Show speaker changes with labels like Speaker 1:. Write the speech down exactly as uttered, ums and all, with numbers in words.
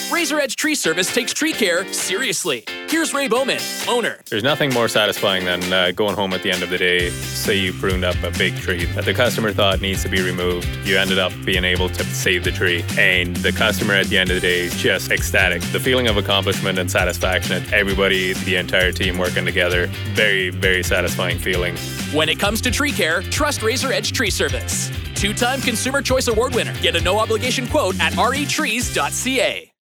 Speaker 1: Razor Edge Tree Service takes tree care seriously. Here's Ray Bowman, owner.
Speaker 2: There's nothing more satisfying than uh, going home at the end of the day, say you pruned up a big tree that the customer thought needs to be removed. You ended up being able to save the tree, and the customer at the end of the day is just ecstatic. The feeling of accomplishment and satisfaction at everybody, the entire team working together, very, very satisfying feeling.
Speaker 1: When it comes to tree care, trust Razor Edge Tree Service. Two-time Consumer Choice Award winner. Get a no-obligation quote at r e trees dot c a.